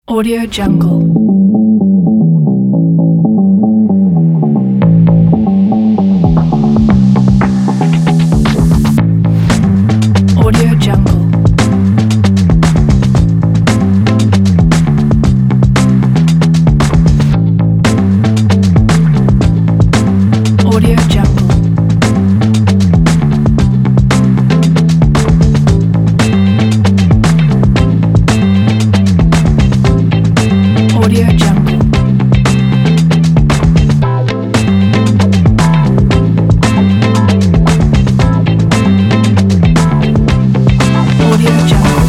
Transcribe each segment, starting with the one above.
Audio Jungle. Audio Jungle. Audio Jungle. Audio Jungle. Audio Jungle.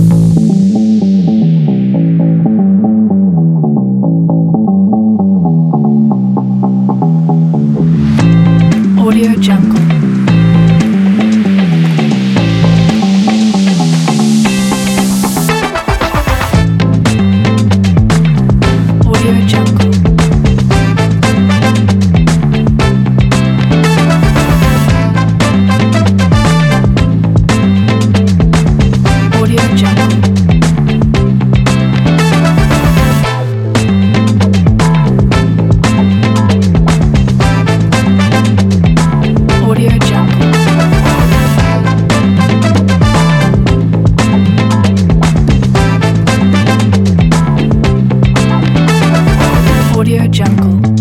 Audio Jungle. Audio Jungle. Audio Jungle. Audio Jungle. Audio Jungle.